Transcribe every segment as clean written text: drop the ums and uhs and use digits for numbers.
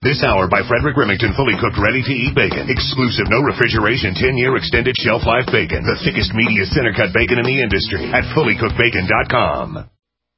This hour by Frederick Remington, fully cooked, ready-to-eat bacon. Exclusive, no refrigeration, 10-year extended shelf life bacon. The thickest, meatiest, center-cut bacon in the industry at fullycookedbacon.com.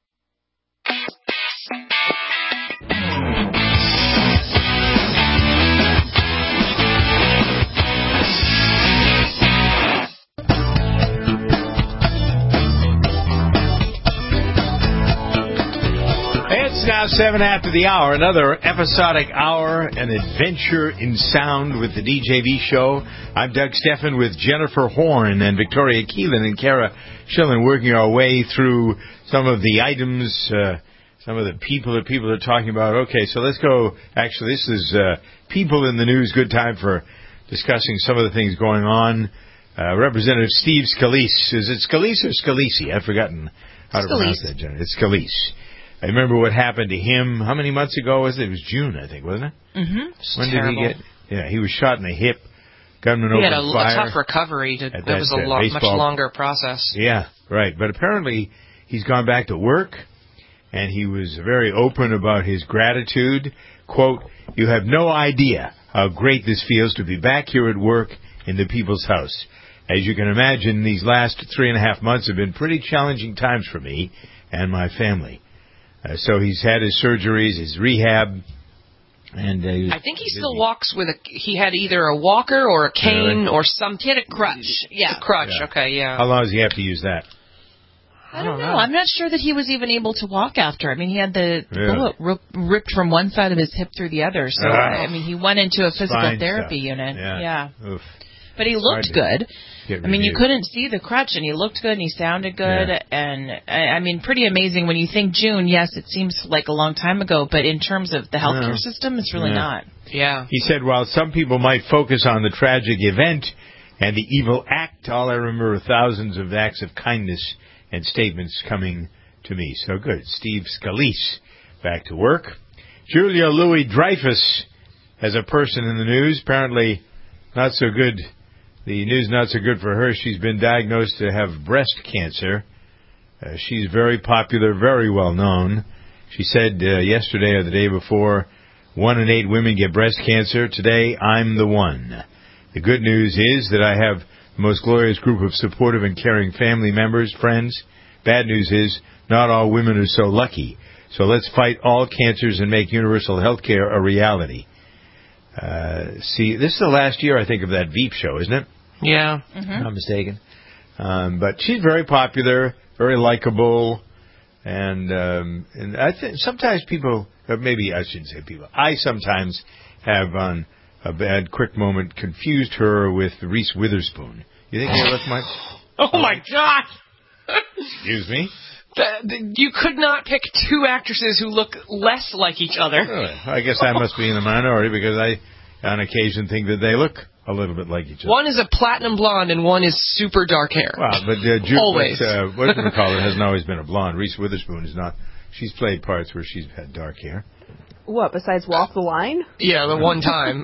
It's now 7 after the hour, another episodic hour, an adventure in sound with the DJV show. I'm Doug Steffen with Jennifer Horn and Victoria Keelan and Kara Schillen, working our way through some of the items, some of the people that people are talking about. Okay, so let's go. Actually, this is People in the News. Good time for discussing some of the things going on. Representative Steve Scalise. Is it Scalise or Scalise? I've forgotten how to pronounce that, Jennifer. It's Scalise. I remember what happened to him. How many months ago was it? It was June, I think, wasn't it? Mm-hmm. When did he get? Yeah, he was shot in the hip. Gunman opened fire. He had a tough recovery. It was a much longer process. Yeah, right. But apparently he's gone back to work, and he was very open about his gratitude. Quote, "You have no idea how great this feels to be back here at work in the People's House. As you can imagine, these last 3.5 months have been pretty challenging times for me and my family." So he's had his surgeries, his rehab, and I think he still walks with he had either a walker or a cane or something. He had a crutch. Yeah. A crutch, yeah. Okay, yeah. How long does he have to use that? I don't know. I'm not sure that he was even able to walk after. I mean, he had the bullet ripped from one side of his hip through the other. So, I mean, he went into a physical therapy unit. Yeah. Oof. But he looked good. I mean, you couldn't see the crutch, and he looked good, and he sounded good. Yeah. And, I mean, pretty amazing. When you think June, yes, it seems like a long time ago, but in terms of the healthcare system, it's really not. Yeah. He said, while some people might focus on the tragic event and the evil act, all I remember are thousands of acts of kindness and statements coming to me. So good. Steve Scalise, back to work. Julia Louis-Dreyfus, as a person in the news, apparently not so good. The news not so good for her. She's been diagnosed to have breast cancer. She's very popular, very well known. She said yesterday or the day before, 1 in 8 women get breast cancer. Today, I'm the one. The good news is that I have the most glorious group of supportive and caring family members, friends. Bad news is not all women are so lucky. So let's fight all cancers and make universal health care a reality. See, this is the last year, I think, of that Veep show, isn't it? Yeah. Mm-hmm. I'm not mistaken. But she's very popular, very likable, and I think sometimes people, or maybe I shouldn't say people, I sometimes have on a bad, quick moment confused her with Reese Witherspoon. You think they look much? Oh, my God! Excuse me? You could not pick two actresses who look less like each other. I guess I must be in the minority because I, on occasion, think that they look a little bit like each other. One is a platinum blonde and one is super dark hair. Well, but always. What do we call it? Hasn't always been a blonde. Reese Witherspoon is not. She's played parts where she's had dark hair. What, besides Walk the Line? Yeah, the one time.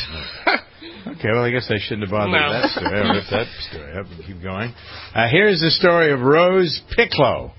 Okay, well, I guess I shouldn't have bothered with that story. I'll rip that story up and keep going. Here's the story of Rose Picklo.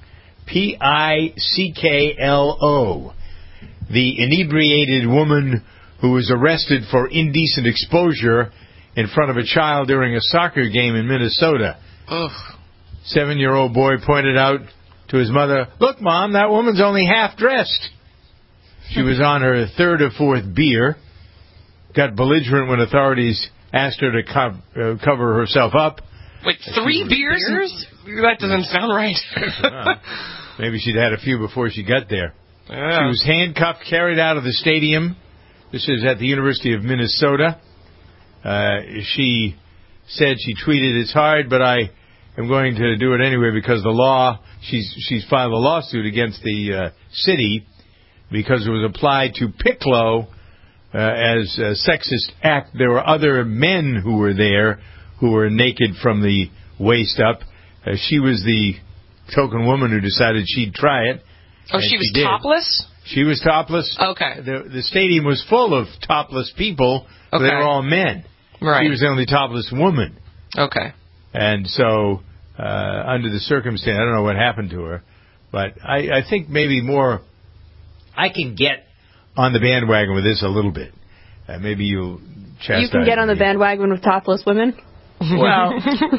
Picklo. The inebriated woman who was arrested for indecent exposure in front of a child during a soccer game in Minnesota. Ugh. 7-year-old boy pointed out to his mother, "Look, Mom, that woman's only half dressed." She was on her third or fourth beer, got belligerent when authorities asked her to cover herself up. Wait, 3 beers? That doesn't sound right. Maybe she'd had a few before she got there. Yeah. She was handcuffed, carried out of the stadium. This is at the University of Minnesota. She said, she tweeted, "It's hard, but I am going to do it anyway because the law," she's filed a lawsuit against the city because it was applied to Picklo as a sexist act. There were other men who were there who were naked from the waist up. She was the token woman who decided she'd try it. Oh, she was topless? She was topless. Okay. The stadium was full of topless people. Okay. They were all men. Right. She was the only topless woman. Okay. And so, under the circumstance, I don't know what happened to her, but I think maybe more, I can get on the bandwagon with this a little bit. Maybe you'll chastise. You can get on the bandwagon with topless women. Well,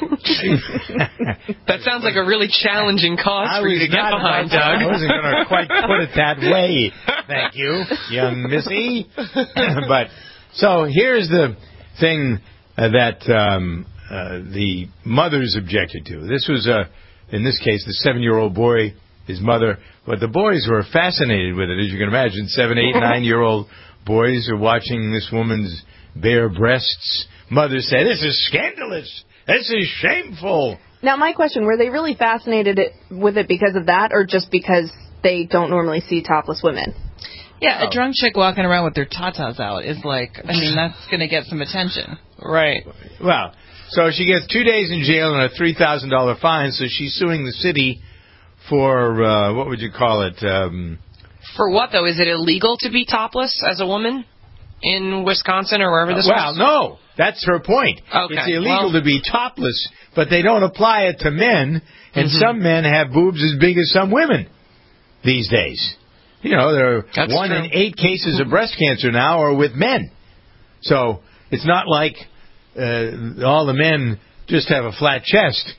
that sounds like a really challenging cause for you to get behind, Doug. I wasn't going to quite put it that way. Thank you, young Missy. But so here's the thing that the mothers objected to. This was, in this case, the 7-year-old boy, his mother. But the boys were fascinated with it, as you can imagine. 7, 8, 9-year-old boys are watching this woman's bare breasts. Mother said, "This is scandalous. This is shameful." Now, my question, were they really fascinated with it because of that, or just because they don't normally see topless women? Yeah, a drunk chick walking around with their tatas out is like, I mean, that's going to get some attention. Right. Well, so she gets 2 days in jail and a $3,000 fine, so she's suing the city for, what would you call it? For what, though? Is it illegal to be topless as a woman in Wisconsin or wherever this was? Well, no. That's her point. Okay. It's illegal to be topless, but they don't apply it to men, and some men have boobs as big as some women these days. You know, there are That's 1 true. in 8 cases of breast cancer now are with men. So it's not like all the men just have a flat chest.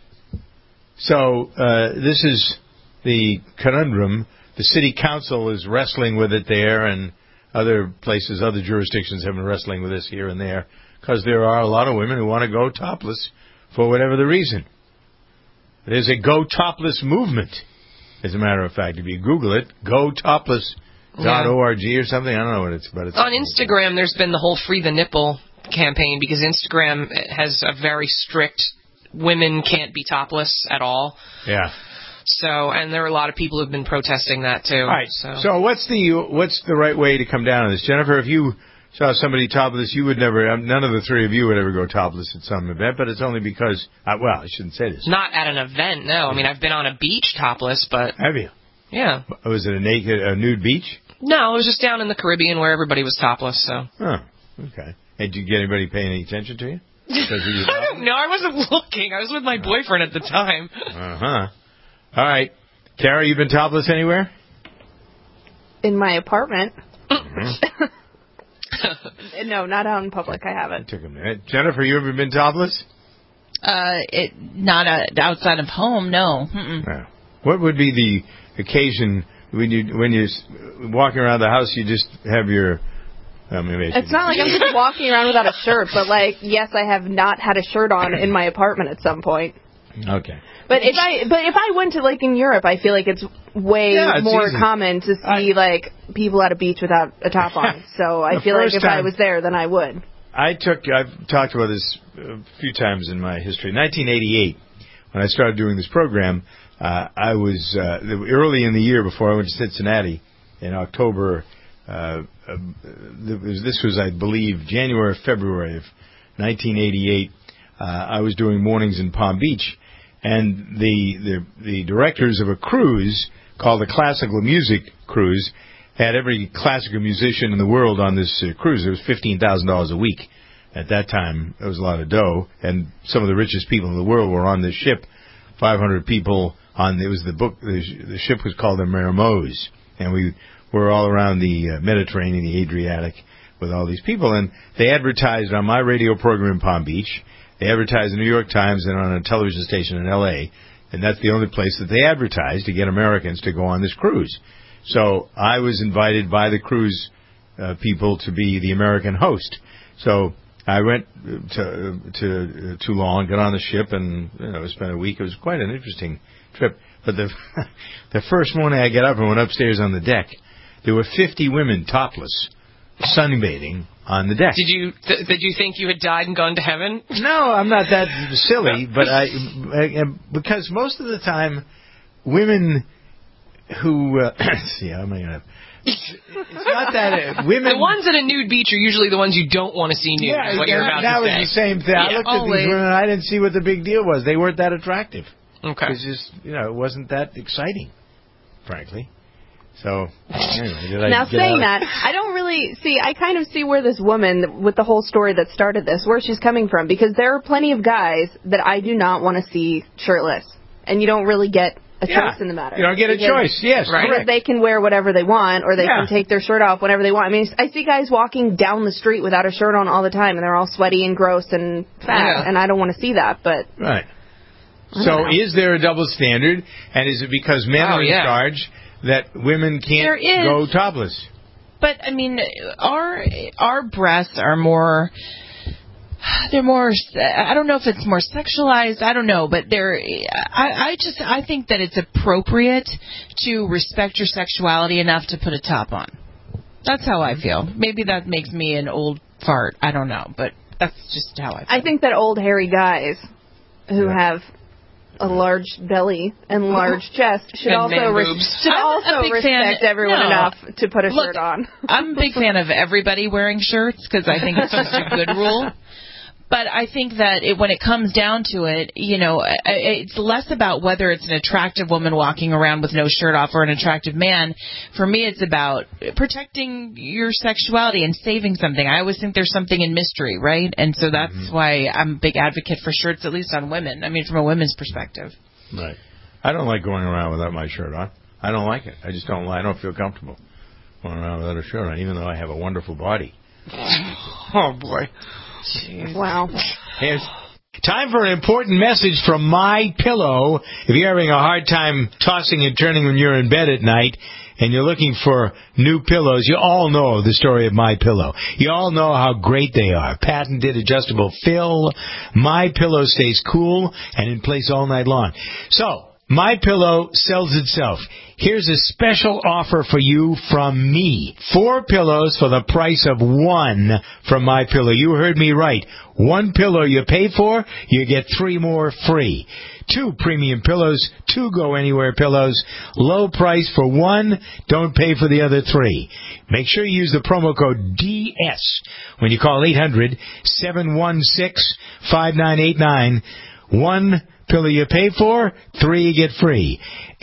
So this is the conundrum. The city council is wrestling with it there, and other places, other jurisdictions have been wrestling with this here and there, because there are a lot of women who want to go topless for whatever the reason. There's a Go Topless movement, as a matter of fact. If you Google it, gotopless.org or something, I don't know what it's about. It's on Instagram, there's been the whole Free the Nipple campaign, because Instagram has a very strict women can't be topless at all. Yeah. So, and there are a lot of people who've been protesting that too. All right. So what's the right way to come down on this, Jennifer? If you saw somebody topless, you would never. None of the three of you would ever go topless at some event, but it's only because. Well, I shouldn't say this. Not at an event, no. I mean, I've been on a beach topless, but. Have you? Yeah. Was it a nude beach? No, it was just down in the Caribbean where everybody was topless. So. Oh, okay. And did you get anybody paying any attention to you? I don't know. I wasn't looking. I was with my boyfriend at the time. All right. Tara, you been topless anywhere? In my apartment. Mm-hmm. No, not out in public. I haven't. It took a minute. Jennifer, you ever been topless? Not outside of home, no. No. What would be the occasion when you're walking around the house? You just have your. It's not like I'm just walking around without a shirt, but yes, I have not had a shirt on in my apartment at some point. Okay. But if I went to in Europe, I feel like it's way more common to see people at a beach without a top on. So I feel like if I was there, then I would. I've talked about this a few times in my history. 1988, when I started doing this program, I was early in the year before I went to Cincinnati in October. This was, I believe, January or February of 1988. I was doing mornings in Palm Beach, and the directors of a cruise called the Classical Music Cruise had every classical musician in the world on this cruise. It was $15,000 a week. At that time, it was a lot of dough, and some of the richest people in the world were on this ship. 500 people on. It was the ship was called the Mermoz, and we were all around the Mediterranean, the Adriatic, with all these people. And they advertised on my radio program in Palm Beach. They advertised in the New York Times and on a television station in L.A., and that's the only place that they advertised to get Americans to go on this cruise. So I was invited by the cruise people to be the American host. So I went to Toulon, got on the ship, and spent a week. It was quite an interesting trip. But the first morning I got up and went upstairs on the deck, there were 50 women topless, sunbathing on the deck. Did you think you had died and gone to heaven? No, I'm not that silly, but because most of the time, women who see, how am I gonna? It's not that women. The ones at a nude beach are usually the ones you don't want to see nude. Yeah, is what you're about that to say. was the same thing. I looked at these women and I didn't see what the big deal was. They weren't that attractive. Okay. It's just it wasn't that exciting, frankly. So, anyway, now saying that, I don't really see, I kind of see where this woman, with the whole story that started this, where she's coming from, because there are plenty of guys that I do not want to see shirtless, and you don't really get a choice in the matter. You don't get a choice, yes. Right. Because they can wear whatever they want, or they can take their shirt off whenever they want. I mean, I see guys walking down the street without a shirt on all the time, and they're all sweaty and gross and fat, and I don't want to see that, but... Right. So is there a double standard, and is it because men are in charge that women can't go topless? But, I mean, our breasts are more... They're more, I don't know if it's more sexualized, I don't know, but I think that it's appropriate to respect your sexuality enough to put a top on. That's how I feel. Maybe that makes me an old fart, I don't know, but that's just how I feel. I think that old hairy guys who have a large belly and large chest should also respect everyone enough to put a shirt on. I'm a big fan of everybody wearing shirts because I think it's just a good rule. But I think that when it comes down to it, you know, it's less about whether it's an attractive woman walking around with no shirt off or an attractive man. For me, it's about protecting your sexuality and saving something. I always think there's something in mystery, right? And so that's why I'm a big advocate for shirts, at least on women. I mean, from a women's perspective. Right. I don't like going around without my shirt on. I don't like it. I just don't. I don't feel comfortable going around without a shirt on, even though I have a wonderful body. Oh, boy. Jeez. Wow. Here's time for an important message from My Pillow. If you're having a hard time tossing and turning when you're in bed at night and you're looking for new pillows, you all know the story of My Pillow. You all know how great they are. Patented adjustable fill. My Pillow stays cool and in place all night long. So, My Pillow sells itself. Here's a special offer for you from me. 4 pillows for the price of 1 from My Pillow. You heard me right. 1 pillow you pay for, you get 3 more free. 2 premium pillows, 2 Go Anywhere pillows. Low price for 1, don't pay for the other 3. Make sure you use the promo code DS when you call 800-716-5989. 1 pillow you pay for, 3 you get free.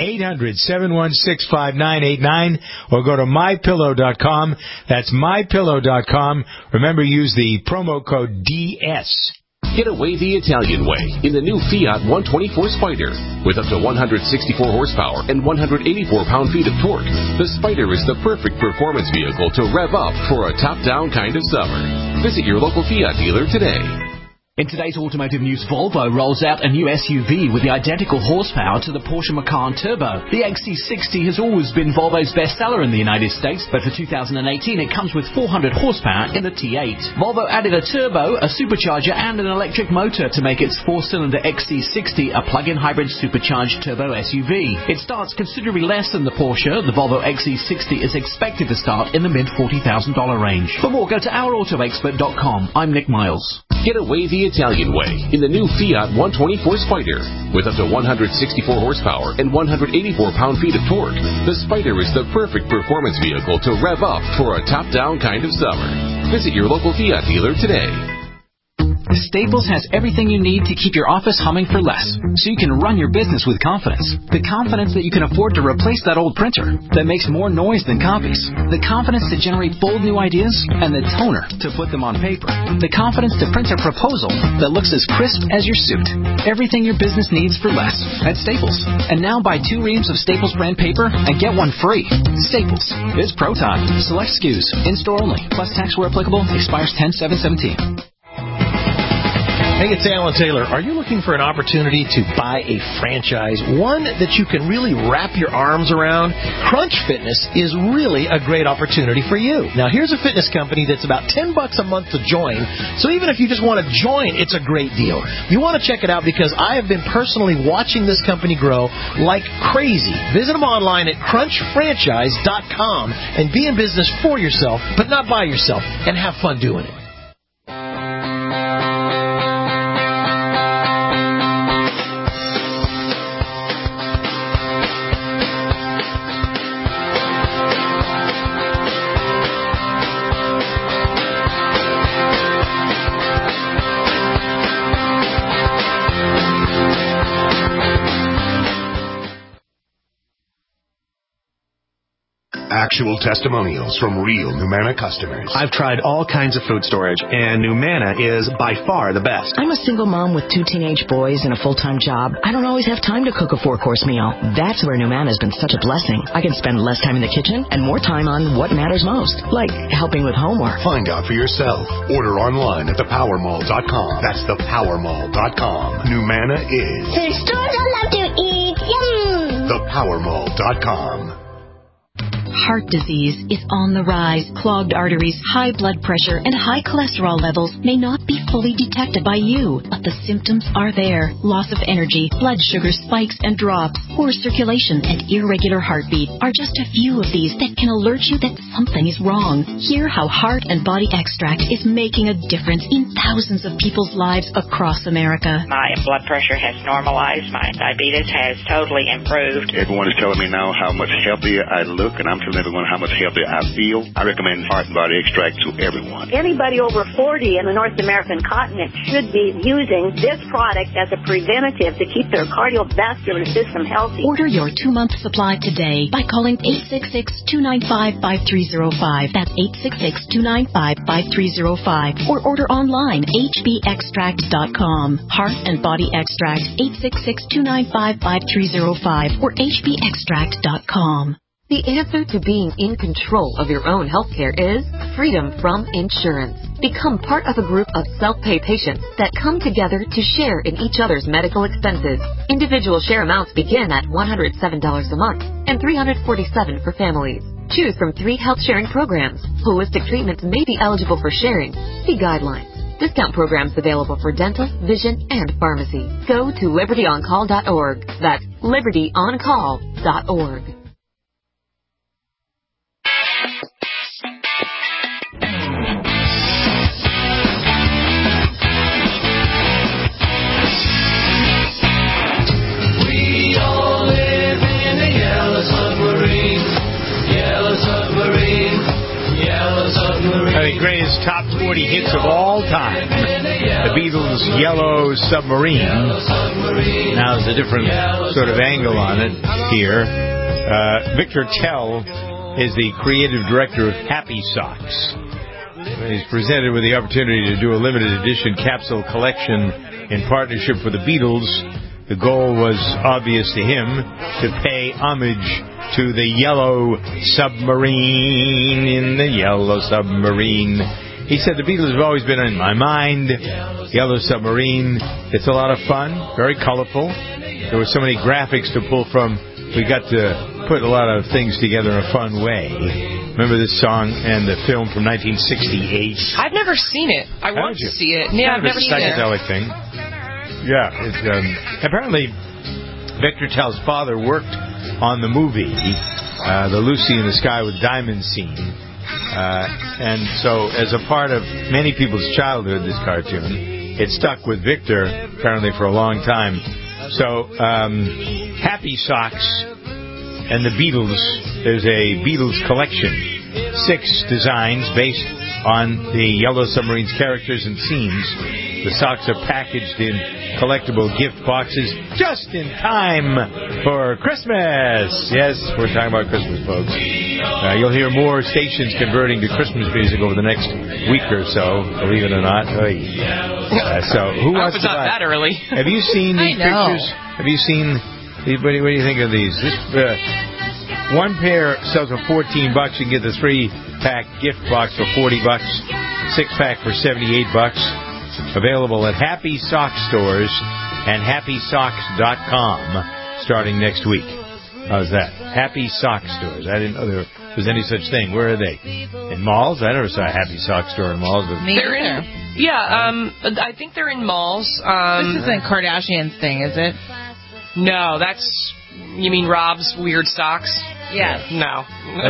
800-716-5989 or go to MyPillow.com. That's MyPillow.com. Remember, use the promo code DS. Get away the Italian way in the new Fiat 124 Spider. With up to 164 horsepower and 184 pound-feet of torque, the Spider is the perfect performance vehicle to rev up for a top-down kind of summer. Visit your local Fiat dealer today. In today's automotive news, Volvo rolls out a new SUV with the identical horsepower to the Porsche Macan Turbo. The XC60 has always been Volvo's bestseller in the United States, but for 2018 it comes with 400 horsepower in the T8. Volvo added a turbo, a supercharger, and an electric motor to make its 4-cylinder XC60 a plug-in hybrid supercharged turbo SUV. It starts considerably less than the Porsche. The Volvo XC60 is expected to start in the mid-$40,000 range. For more, go to OurAutoExpert.com. I'm Nick Miles. Get away the Italian way in the new Fiat 124 Spider. With up to 164 horsepower and 184 pound-feet of torque, the Spider is the perfect performance vehicle to rev up for a top-down kind of summer. Visit your local Fiat dealer today. Staples has everything you need to keep your office humming for less, so you can run your business with confidence. The confidence that you can afford to replace that old printer that makes more noise than copies. The confidence to generate bold new ideas, and the toner to put them on paper. The confidence to print a proposal that looks as crisp as your suit. Everything your business needs for less at Staples. And now buy 2 reams of Staples brand paper and get 1 free. Staples. It's pro time. Select SKUs. In-store only. Plus tax where applicable. Expires 10/7/17. Hey, it's Alan Taylor. Are you looking for an opportunity to buy a franchise, one that you can really wrap your arms around? Crunch Fitness is really a great opportunity for you. Now, here's a fitness company that's about $10 a month to join, so even if you just want to join, it's a great deal. You want to check it out because I have been personally watching this company grow like crazy. Visit them online at crunchfranchise.com and be in business for yourself, but not by yourself, and have fun doing it. actual testimonials from real Numanna customers. I've tried all kinds of food storage, and Numanna is by far the best. I'm a single mom with 2 teenage boys and a full-time job. I don't always have time to cook a 4-course meal. That's where Numanna has been such a blessing. I can spend less time in the kitchen and more time on what matters most, like helping with homework. Find out for yourself. Order online at thepowermall.com. That's thepowermall.com. Numanna is... Food stores I love to eat. Yum! Thepowermall.com. Heart disease is on the rise. Clogged arteries, high blood pressure, and high cholesterol levels may not be fully detected by you, but the symptoms are there. Loss of energy, blood sugar spikes and drops, poor circulation, and irregular heartbeat are just a few of these that can alert you that something is wrong. Hear how Heart and Body Extract is making a difference in thousands of people's lives across America. My blood pressure has normalized. My diabetes has totally improved. Everyone is telling me now how much healthier I look, and I'm telling everyone how much healthier I feel. I recommend Heart and Body Extract to everyone. Anybody over 40 in the North American continent should be using this product as a preventative to keep their cardiovascular system healthy. Order your 2-month supply today by calling 866-295-5305. That's 866-295-5305. Or order online, hbextract.com. Heart and Body Extract, 866-295-5305 or hbextract.com. The answer to being in control of your own healthcare is freedom from insurance. Become part of a group of self-pay patients that come together to share in each other's medical expenses. Individual share amounts begin at $107 a month and $347 for families. Choose from 3 health-sharing programs. Holistic treatments may be eligible for sharing. See guidelines. Discount programs available for dental, vision, and pharmacy. Go to libertyoncall.org. That's libertyoncall.org. The greatest top 40 hits of all time. The Beatles' Yellow Submarine. Now there's a different sort of angle on it here. Victor Tell is the creative director of Happy Socks. He's presented with the opportunity to do a limited edition capsule collection in partnership with the Beatles. The goal was obvious to him, to pay homage to the Yellow Submarine. In the Yellow Submarine. He said, the Beatles have always been in my mind. Yellow Submarine. It's a lot of fun, very colorful. There were so many graphics to pull from. We got to put a lot of things together in a fun way. Remember this song and the film from 1968? I've never seen it. I want to see it. Yeah, I've never seen it. Psychedelic thing. Yeah, it's, apparently Victor Tell's father worked on the movie, the Lucy in the Sky with Diamonds scene. And so as a part of many people's childhood, this cartoon, it stuck with Victor apparently for a long time. So Happy Socks and the Beatles, there's a Beatles collection, 6 designs based on the Yellow Submarine's characters and scenes. The socks are packaged in collectible gift boxes just in time for Christmas. Yes, we're talking about Christmas, folks. You'll hear more stations converting to Christmas music over the next week or so, believe it or not. So, who wants to buy? Not that early. Have you seen these pictures? Have you seen... What do you think of these? This one pair sells for $14. You can get the 3-pack gift box for $40. 6-pack for $78. Available at Happy Sock Stores and HappySocks.com starting next week. How's that? Happy Sock Stores. I didn't know there was any such thing. Where are they? In malls? I never saw a Happy Sock Store in malls. They're in. Yeah, I think they're in malls. This isn't Kardashian's thing, is it? No, that's... You mean Rob's weird socks? Yes. No.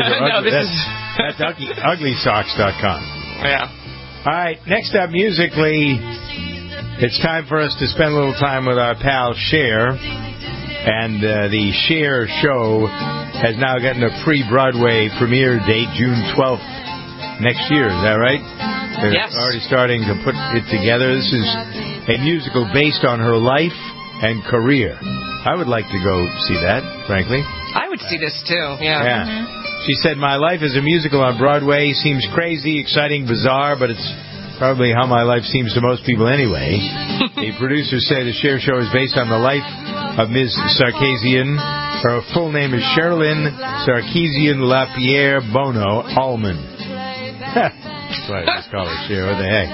That's uglysocks.com. Yeah. All right, next up musically, it's time for us to spend a little time with our pal Cher. And the Cher show has now gotten a pre-Broadway premiere date, June 12th next year. Is that right? They're already starting to put it together. This is a musical based on her life and career. I would like to go see that, frankly. I would see this, too, yeah. She said, my life as a musical on Broadway seems crazy, exciting, bizarre, but it's probably how my life seems to most people anyway. The producers say the Cher Show is based on the life of Ms. Sarkeesian. Her full name is Sherilyn Sarkeesian LaPierre Bono Allman. That's why I just call her Cher. What the heck?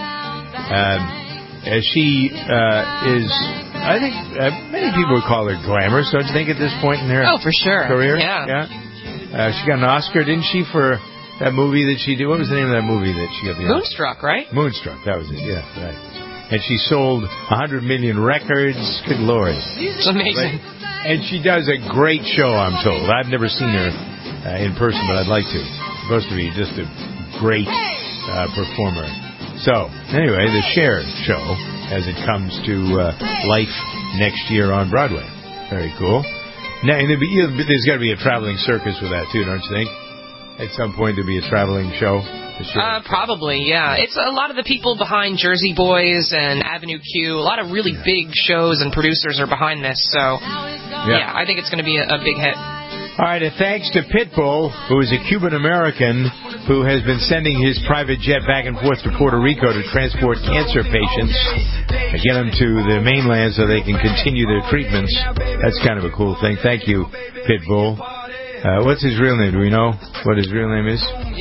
She is, I think, many people would call her glamorous, don't you think, at this point in her for sure. career? Yeah. She got an Oscar, didn't she, for that movie that she did? What was the name of that movie that she got the Oscar? Moonstruck, right? Moonstruck, that was it, yeah, right. And she sold 100 million records. Good Lord. It's amazing. And she does a great show, I'm told. I've never seen her in person, but I'd like to. She's supposed to be just a great performer. So, anyway, the Cher Show, as it comes to life next year on Broadway. Very cool. Now, there's got to be a traveling circus with that, too, don't you think? At some point, there'll be a traveling show. Probably, yeah. It's a lot of the people behind Jersey Boys and Avenue Q. A lot of really big shows and producers are behind this. So, yeah I think it's going to be a big hit. All right, and thanks to Pitbull, who is a Cuban-American who has been sending his private jet back and forth to Puerto Rico to transport cancer patients and get them to the mainland so they can continue their treatments. That's kind of a cool thing. Thank you, Pitbull. What's his real name? Do we know what his real name is?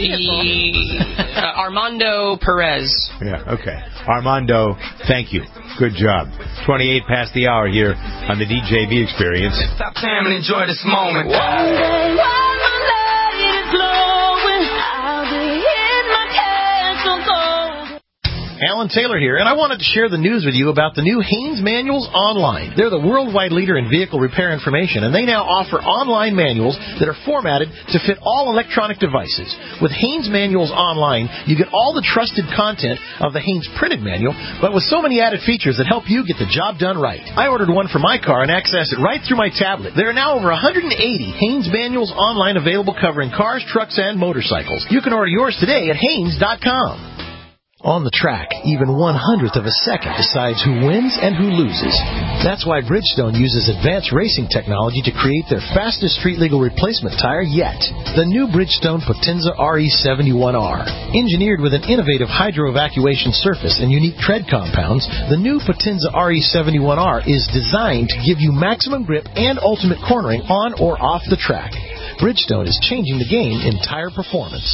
Armando Perez. Yeah, okay. Armando, thank you. Good job. 28 past the hour here on the DJB Experience. Stop time and enjoy this moment. One day while my light is glowing, I'll be in my castle gold. Alan Taylor here, and I wanted to share the news with you about the new Haynes Manuals Online. They're the worldwide leader in vehicle repair information, and they now offer online manuals that are formatted to fit all electronic devices. With Haynes Manuals Online, you get all the trusted content of the Haynes printed manual, but with so many added features that help you get the job done right. I ordered one for my car and access it right through my tablet. There are now over 180 Haynes Manuals Online available covering cars, trucks, and motorcycles. You can order yours today at Haynes.com. On the track, even 1/100th of a second decides who wins and who loses. That's why Bridgestone uses advanced racing technology to create their fastest street-legal replacement tire yet. The new Bridgestone Potenza RE71R. Engineered with an innovative hydro-evacuation surface and unique tread compounds, the new Potenza RE71R is designed to give you maximum grip and ultimate cornering on or off the track. Bridgestone is changing the game in tire performance.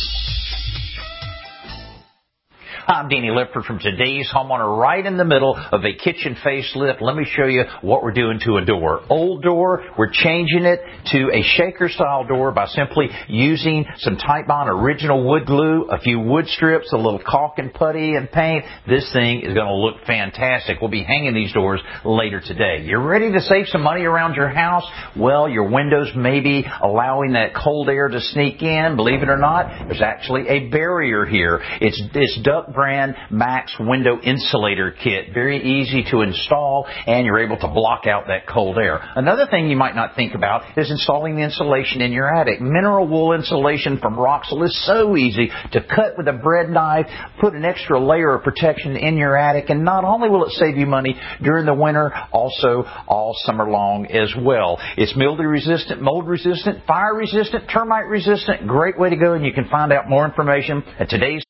I'm Danny Lipford from Today's Homeowner, right in the middle of a kitchen facelift. Let me show you what we're doing to a door. Old door, we're changing it to a shaker-style door by simply using some Titebond original wood glue, a few wood strips, a little caulk and putty and paint. This thing is going to look fantastic. We'll be hanging these doors later today. You're ready to save some money around your house? Well, your windows may be allowing that cold air to sneak in. Believe it or not, there's actually a barrier here. It's Duck Brand Max Window Insulator Kit. Very easy to install, and you're able to block out that cold air. Another thing you might not think about is installing the insulation in your attic. Mineral wool insulation from Roxel is so easy to cut with a bread knife, put an extra layer of protection in your attic, and not only will it save you money during the winter, also all summer long as well. It's mildew resistant, mold resistant, fire resistant, termite resistant. Great way to go, and you can find out more information at today's.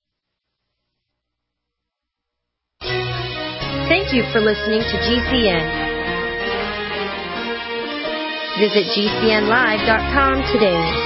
Thank you for listening to GCN. Visit GCNlive.com today.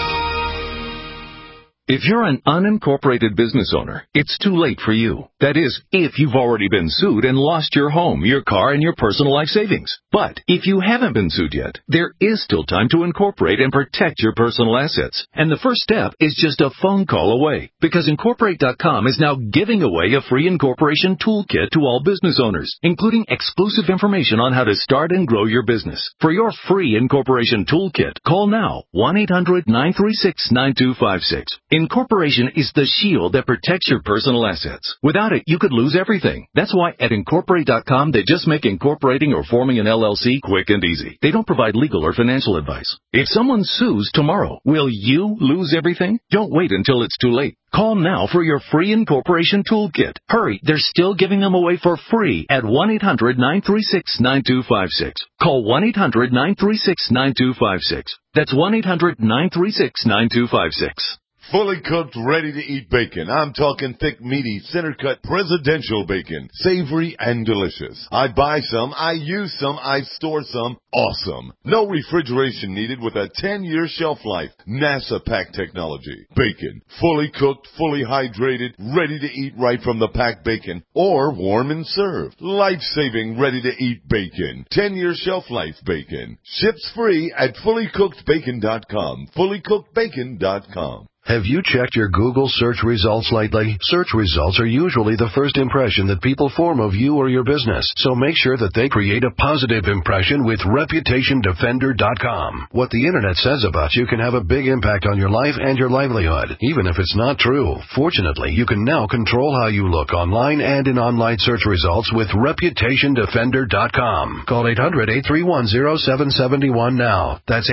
If you're an unincorporated business owner, it's too late for you. That is, if you've already been sued and lost your home, your car, and your personal life savings. But if you haven't been sued yet, there is still time to incorporate and protect your personal assets. And the first step is just a phone call away, because Incorporate.com is now giving away a free incorporation toolkit to all business owners, including exclusive information on how to start and grow your business. For your free incorporation toolkit, call now 1-800-936-9256. Incorporation is the shield that protects your personal assets. Without it, you could lose everything. That's why at Incorporate.com, they just make incorporating or forming an LLC quick and easy. They don't provide legal or financial advice. If someone sues tomorrow, will you lose everything? Don't wait until it's too late. Call now for your free incorporation toolkit. Hurry, they're still giving them away for free at 1-800-936-9256. Call 1-800-936-9256. That's 1-800-936-9256. Fully cooked, ready-to-eat bacon. I'm talking thick, meaty, center-cut presidential bacon. Savory and delicious. I buy some, I use some, I store some. Awesome. No refrigeration needed with a 10-year shelf life. NASA pack technology. Bacon. Fully cooked, fully hydrated, ready to eat right from the packed bacon. Or warm and served. Life-saving, ready-to-eat bacon. 10-year shelf life bacon. Ships free at fullycookedbacon.com. Fullycookedbacon.com. Have you checked your Google search results lately? Search results are usually the first impression that people form of you or your business, so make sure that they create a positive impression with ReputationDefender.com. What the Internet says about you can have a big impact on your life and your livelihood, even if it's not true. Fortunately, you can now control how you look online and in online search results with ReputationDefender.com. Call 800-831-0771 now. That's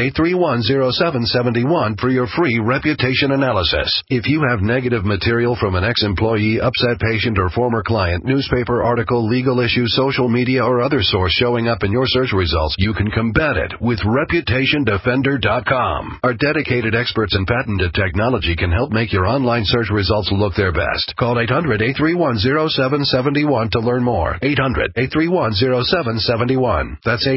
800-831-0771 for your free reputation analysis. If you have negative material from an ex-employee, upset patient, or former client, newspaper article, legal issue, social media, or other source showing up in your search results, you can combat it with ReputationDefender.com. Our dedicated experts and patented technology can help make your online search results look their best. Call 800-831-0771 to learn more. 800-831-0771. That's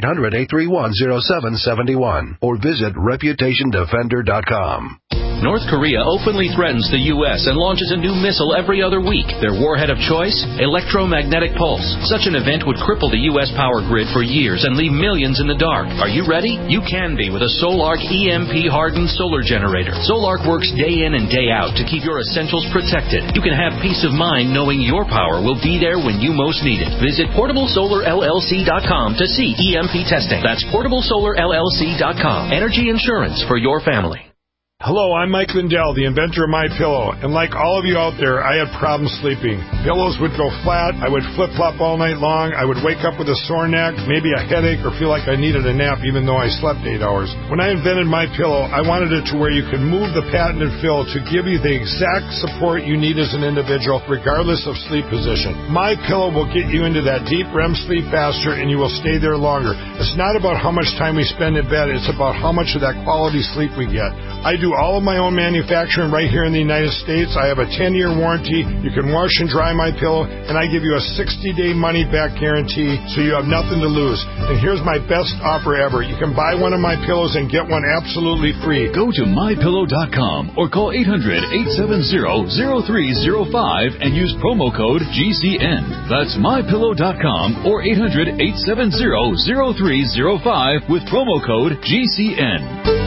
800-831-0771. Or visit ReputationDefender.com. North Korea openly threatens the U.S. and launches a new missile every other week. Their warhead of choice? Electromagnetic pulse. Such an event would cripple the U.S. power grid for years and leave millions in the dark. Are you ready? You can be with a Solark EMP-hardened solar generator. Solark works day in and day out to keep your essentials protected. You can have peace of mind knowing your power will be there when you most need it. Visit PortableSolarLLC.com to see EMP testing. That's PortableSolarLLC.com. Energy insurance for your family. Hello, I'm Mike Lindell, the inventor of MyPillow, and like all of you out there, I had problems sleeping. Pillows would go flat, I would flip-flop all night long, I would wake up with a sore neck, maybe a headache, or feel like I needed a nap even though I slept 8 hours. When I invented MyPillow, I wanted it to where you could move the patented fill to give you the exact support you need as an individual, regardless of sleep position. MyPillow will get you into that deep REM sleep faster, and you will stay there longer. It's not about how much time we spend in bed, it's about how much of that quality sleep we get. I do all of my own manufacturing right here in the United States. I have a 10-year warranty. You can wash and dry MyPillow, and I give you a 60-day money-back guarantee, so you have nothing to lose. And here's my best offer ever. You can buy one of my pillows and get one absolutely free. Go to MyPillow.com or call 800-870-0305 and use promo code GCN. That's MyPillow.com or 800-870-0305 with promo code GCN.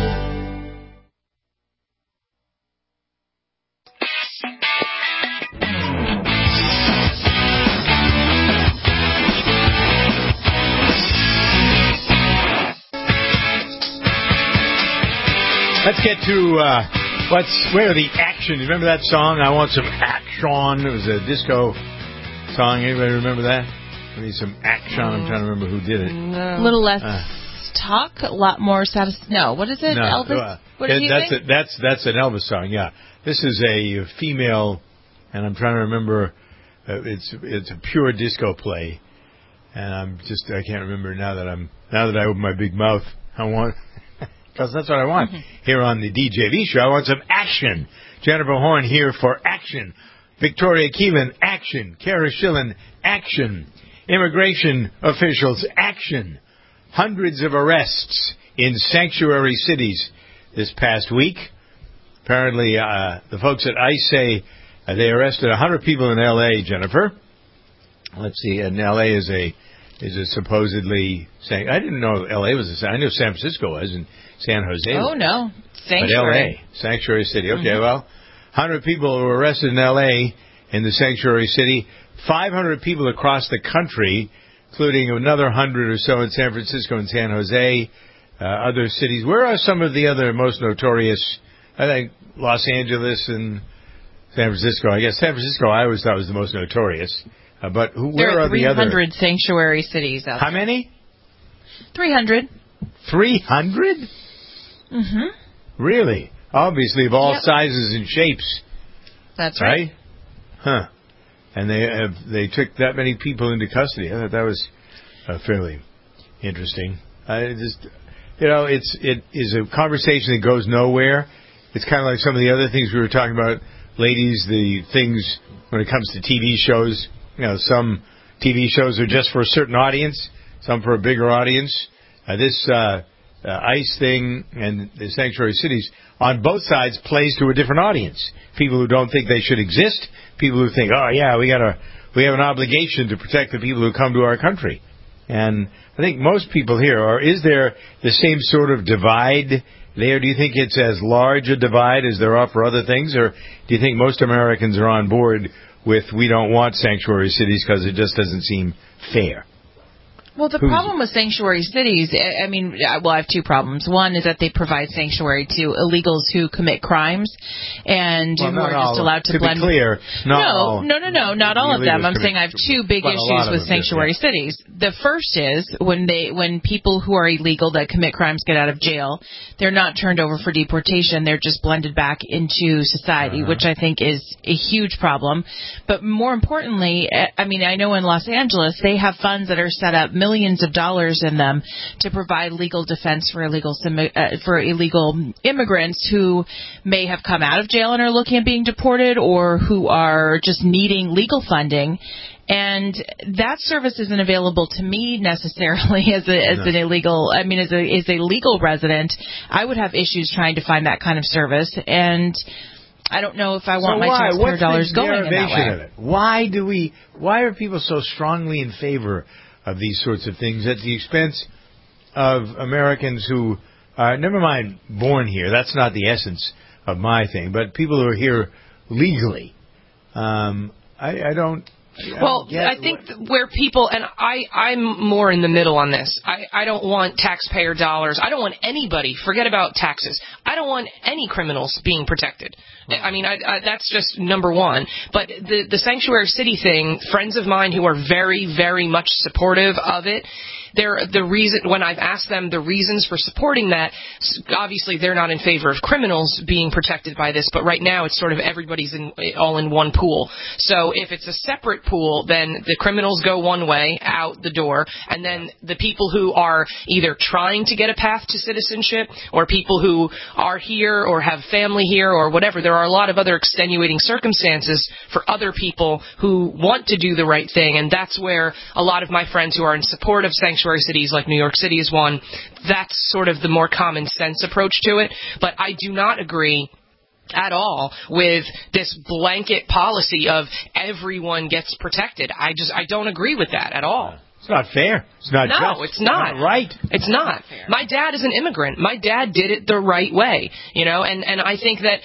Let's get to where the action. Remember that song? I want some action. It was a disco song. Anybody remember that? I need some action. I'm trying to remember who did it. A little less talk, a lot more No, what is it? No, Elvis? What did he think? That's an Elvis song. Yeah, this is a female, and I'm trying to remember. It's a pure disco play, and I can't remember now that I open my big mouth. I want. Because that's what I want here on the DJV show. I want some action. Jennifer Horn here for action. Victoria Keelan, action. Kara Schillen, action. Immigration officials, action. Hundreds of arrests in sanctuary cities this past week. Apparently, the folks at ICE say they arrested 100 people in L.A., Jennifer. Let's see, and L.A. is a supposedly saying, I didn't know L.A. was I knew San Francisco was, and San Jose was. Oh, no. Sanctuary. But L.A., sanctuary city. Okay, well, 100 people were arrested in L.A. in the sanctuary city. 500 people across the country, including another 100 or so in San Francisco and San Jose, other cities. Where are some of the other most notorious? I think Los Angeles and San Francisco. I guess San Francisco I always thought was the most notorious. But where are the other? There are 300 sanctuary cities out there. How many? 300. 300? Mm-hmm. Really? Obviously, of all sizes and shapes. That's right. Huh. And they took that many people into custody. I thought that was fairly interesting. It is a conversation that goes nowhere. It's kind of like some of the other things we were talking about, ladies, the things when it comes to TV shows. Some TV shows are just for a certain audience, some for a bigger audience. This ICE thing and the sanctuary cities, on both sides, plays to a different audience. People who don't think they should exist, people who think, oh, yeah, we have an obligation to protect the people who come to our country. And I think most people here is there the same sort of divide there? Do you think it's as large a divide as there are for other things? Or do you think most Americans are on board with we don't want sanctuary cities because it just doesn't seem fair? Well, the problem with sanctuary cities, I have two problems. One is that they provide sanctuary to illegals who commit crimes and who are just allowed to blend. To be clear, not all of them. I'm saying I have two big issues with sanctuary cities. The first is when people who are illegal that commit crimes get out of jail, they're not turned over for deportation. They're just blended back into society, which I think is a huge problem. But more importantly, I know in Los Angeles they have funds that are set up, millions of dollars in them, to provide legal defense for illegal immigrants who may have come out of jail and are looking at being deported, or who are just needing legal funding. And that service isn't available to me necessarily as an illegal. As a legal resident, I would have issues trying to find that kind of service, and I don't know if I want my taxpayer dollars going in that way. Why are people so strongly in favor of these sorts of things at the expense of Americans who are, never mind born here, that's not the essence of my thing, but people who are here legally? I don't get I think where people, and I'm more in the middle on this. I don't want taxpayer dollars. I don't want anybody, forget about taxes. I don't want any criminals being protected. That's just number one. But the sanctuary city thing, friends of mine who are very, very much supportive of it, when I've asked them the reasons for supporting that, obviously they're not in favor of criminals being protected by this, but right now it's sort of everybody's all in one pool. So if it's a separate pool, then the criminals go one way, out the door, and then the people who are either trying to get a path to citizenship, or people who are here or have family here or whatever, there are a lot of other extenuating circumstances for other people who want to do the right thing, and that's where a lot of my friends who are in support of sanctuary cities, like New York City is one, that's sort of the more common sense approach to it. But I do not agree at all with this blanket policy of everyone gets protected. I don't agree with that at all. It's not fair. It's not just. No, it's not. Right. It's not. My dad is an immigrant. My dad did it the right way, and I think that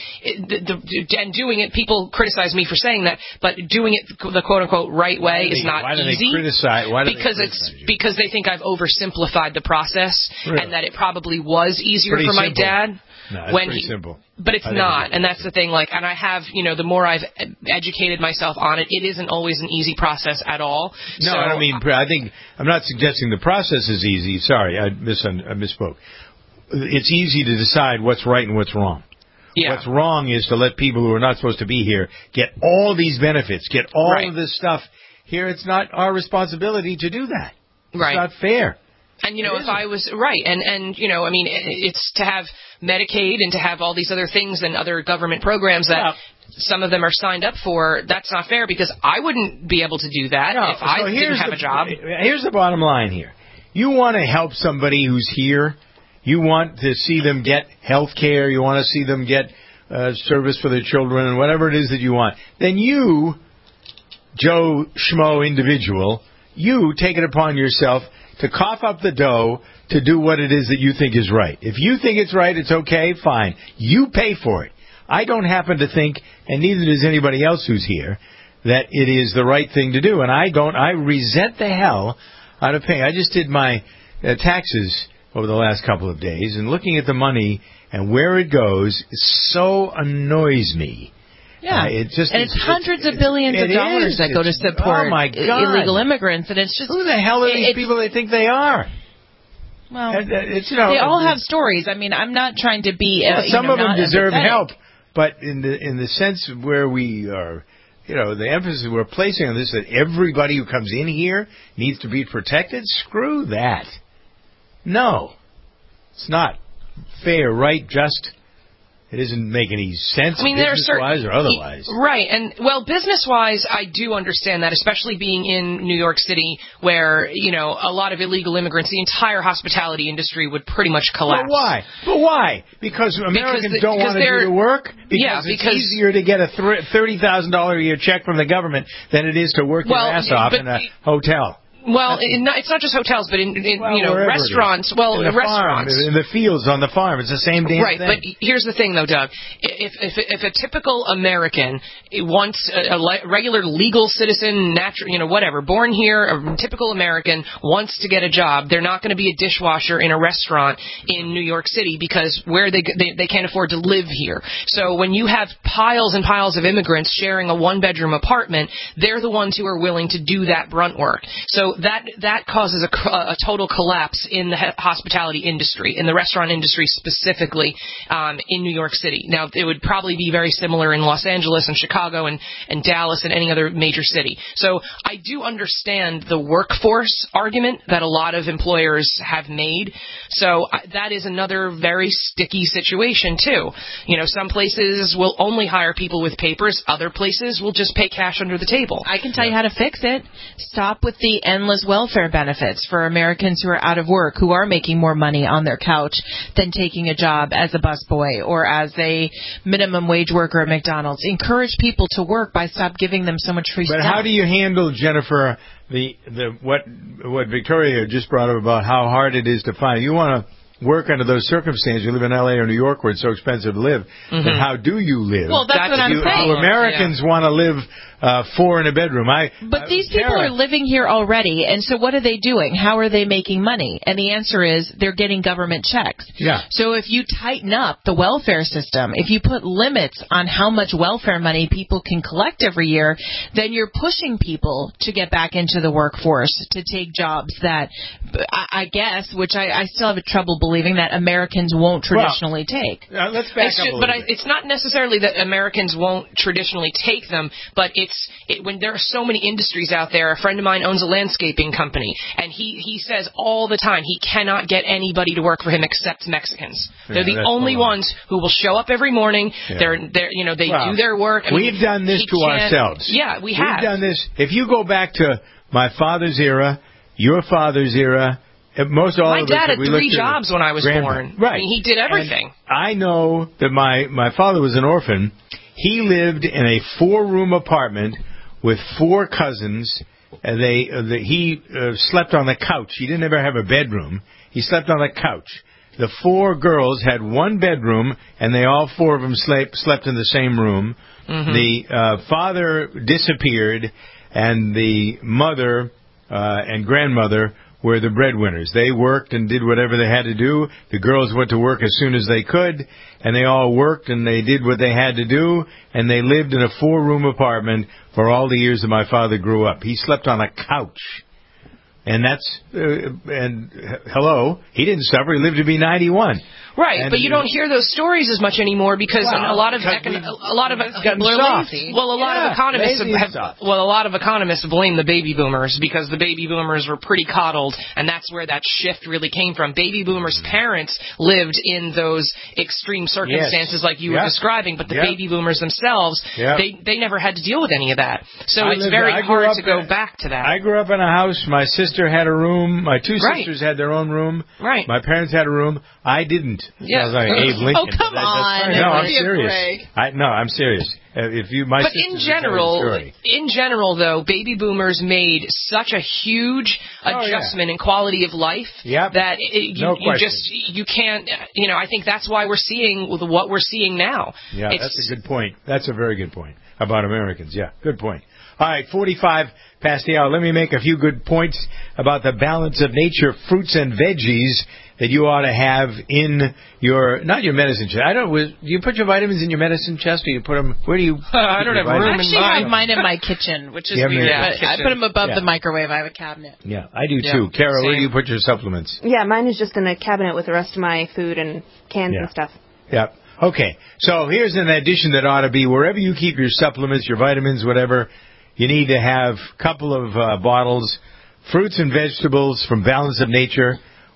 and doing it, people criticize me for saying that, but doing it the quote-unquote right way is not easy. Why do they criticize you? Because they think I've oversimplified the process, and that it probably was easier pretty for my simple. dad. No, it's pretty simple. But it's not, and that's the thing. And I have, the more I've educated myself on it, it isn't always an easy process at all. No, I'm not suggesting the process is easy. Sorry, I misspoke. It's easy to decide what's right and what's wrong. Yeah. What's wrong is to let people who are not supposed to be here get all these benefits, get all of this stuff. Here, it's not our responsibility to do that. It's not fair. And, if I was right, and it's to have Medicaid and to have all these other things and other government programs that some of them are signed up for, that's not fair, because I wouldn't be able to do that if I didn't have a job. Here's the bottom line here. You want to help somebody who's here. You want to see them get health care. You want to see them get service for their children and whatever it is that you want. Then you, Joe Schmo individual, you take it upon yourself to cough up the dough to do what it is that you think is right. If you think it's right, it's okay, fine. You pay for it. I don't happen to think, and neither does anybody else who's here, that it is the right thing to do. And I resent the hell out of paying. I just did my taxes over the last couple of days, and looking at the money and where it goes so annoys me. Yeah, it's hundreds of billions of dollars that go to support illegal immigrants, and it's just who the hell are these people they think they are? Well, they all have stories. I'm not trying to be. Some of them deserve help, but in the sense where we are, the emphasis we're placing on this, that everybody who comes in here needs to be protected. Screw that. No, it's not fair, right, just. It doesn't make any sense, I mean, there are business-wise or otherwise. Right, and well, business-wise, I do understand that, especially being in New York City, where a lot of illegal immigrants, the entire hospitality industry would pretty much collapse. But why? Because Americans don't want to do the work. Because it's easier to get a $30,000 a year check from the government than it is to work your ass off in a hotel. Well, it's not just hotels, but in restaurants. Well, in restaurants, in the fields, on the farm, it's the same damn thing. Right, but here's the thing, though, Doug. If a typical American wants a regular legal citizen, whatever, born here, a typical American wants to get a job, they're not going to be a dishwasher in a restaurant in New York City because they can't afford to live here. So when you have piles and piles of immigrants sharing a one-bedroom apartment, they're the ones who are willing to do that brunt work. So that causes a total collapse in the hospitality industry, in the restaurant industry specifically, in New York City. Now, it would probably be very similar in Los Angeles and Chicago and Dallas and any other major city. So I do understand the workforce argument that a lot of employers have made. So that is another very sticky situation, too. Some places will only hire people with papers. Other places will just pay cash under the table. I can tell you how to fix it. Stop with the endless welfare benefits for Americans who are out of work, who are making more money on their couch than taking a job as a busboy or as a minimum wage worker at McDonald's. Encourage people to work by stop giving them so much free stuff. But how do you handle, Jennifer, what Victoria just brought up about how hard it is to find? You want to work under those circumstances. You live in L.A. or New York where it's so expensive to live. Mm-hmm. But how do you live? Well, that's what I'm saying. Do Americans want to live 4 in a bedroom? But these people are living here already, and so what are they doing? How are they making money? And the answer is they're getting government checks. Yeah. So if you tighten up the welfare system, if you put limits on how much welfare money people can collect every year, then you're pushing people to get back into the workforce, to take jobs that I guess, which I still have trouble believing that Americans won't traditionally take. Let's back up a little bit. It's not necessarily that Americans won't traditionally take them, but when there are so many industries out there. A friend of mine owns a landscaping company, and he says all the time he cannot get anybody to work for him except Mexicans. They're the only ones who will show up every morning. Yeah. They do their work. We've done this to ourselves. Yeah, we have. We've done this. If you go back to my father's era, your father's era, my dad had 3 jobs when I was born. Right. I mean, he did everything. And I know that my father was an orphan. He lived in a 4-room apartment with 4 cousins. He slept on the couch. He didn't ever have a bedroom. He slept on the couch. The 4 girls had 1 bedroom, and they all 4 of them slept in the same room. Mm-hmm. The father disappeared, and the mother and grandmother were the breadwinners. They worked and did whatever they had to do. The girls went to work as soon as they could, and they all worked and they did what they had to do, and they lived in a 4-room apartment for all the years that my father grew up. He slept on a couch. And hello, he didn't suffer. He lived to be 91. Right, but you don't hear those stories as much anymore because a lot of people are lazy. Well, a lot of economists blame the baby boomers because the baby boomers were pretty coddled, and that's where that shift really came from. Baby boomers' parents lived in those extreme circumstances like you were describing, but the baby boomers themselves, they never had to deal with any of that. So it's very hard to go back to that. I grew up in a house. My sister had a room. My 2 sisters had their own room. Right. My parents had a room. I didn't. Yeah. I was like Abe Lincoln. Oh, come on. No, I'm serious. I'm serious. But in general, though, baby boomers made such a huge adjustment in quality of life that you can't. I think that's why we're seeing what we're seeing now. Yeah, that's a good point. That's a very good point about Americans. Yeah, good point. All right, 45 past the hour. Let me make a few good points about the balance of nature, fruits and veggies that you ought to have in not your medicine chest. Do you put your vitamins in your medicine chest, or you put them, where do you? I don't have room in mine. I actually have mine in my kitchen, which is weird. But I put them above the microwave. I have a cabinet. Yeah, I do too. Kara, where do you put your supplements? Yeah, mine is just in a cabinet with the rest of my food and cans and stuff. Yeah. Okay, so here's an addition that ought to be wherever you keep your supplements, your vitamins, whatever. You need to have a couple of bottles, fruits and vegetables from Balance of Nature,